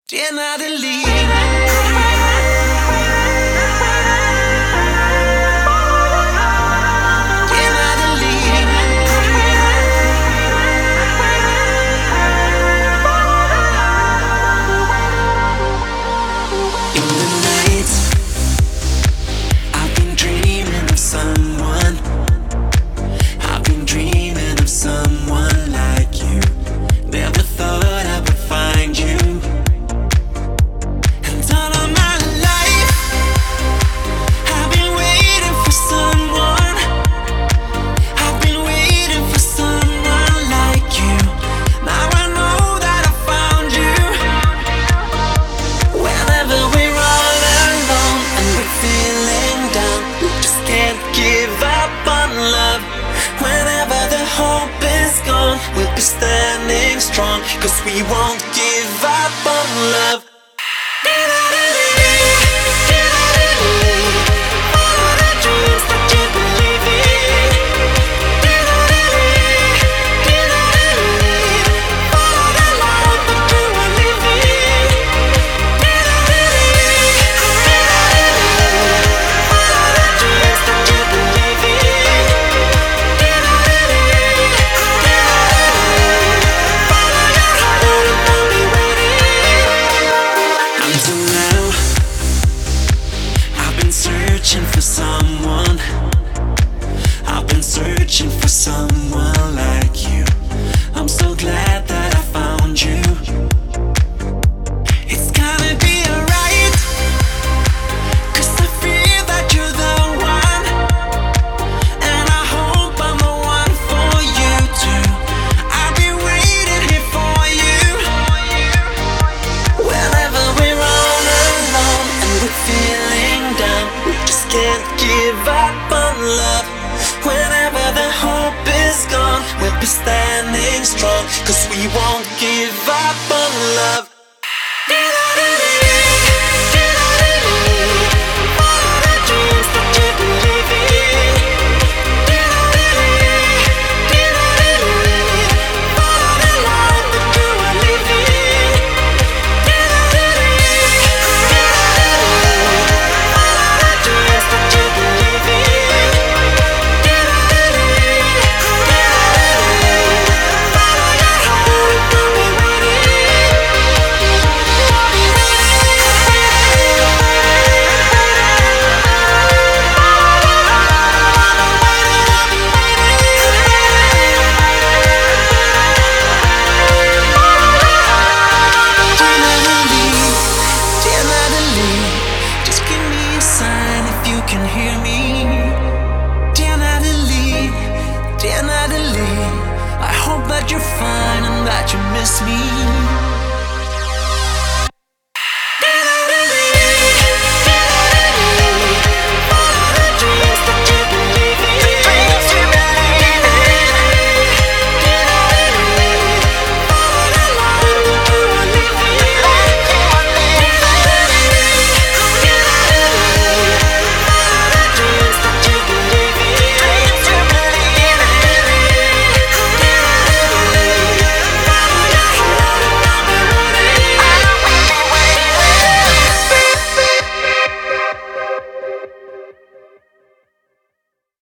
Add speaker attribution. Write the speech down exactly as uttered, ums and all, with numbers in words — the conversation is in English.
Speaker 1: Dear Natalie, dear Natalie, in the night I've been dreaming of someone. I've been dreaming of someone like you. Never thought I would find you. We'll be standing strong, 'cause we won't give up on love. Searching for someone, I've been searching for someone like you. I'm so glad that I found you. It's gonna be alright, 'cause I feel that you're the one, and I hope I'm the one for you too. I'll be waiting here for you. Whenever we're all alone and we're feeling down, just can't give up on love. Whenever the hope is gone, we'll be standing strong, 'cause we won't give up on love. Can hear me, dear Natalie, dear Natalie. I hope that you're fine and that you miss me.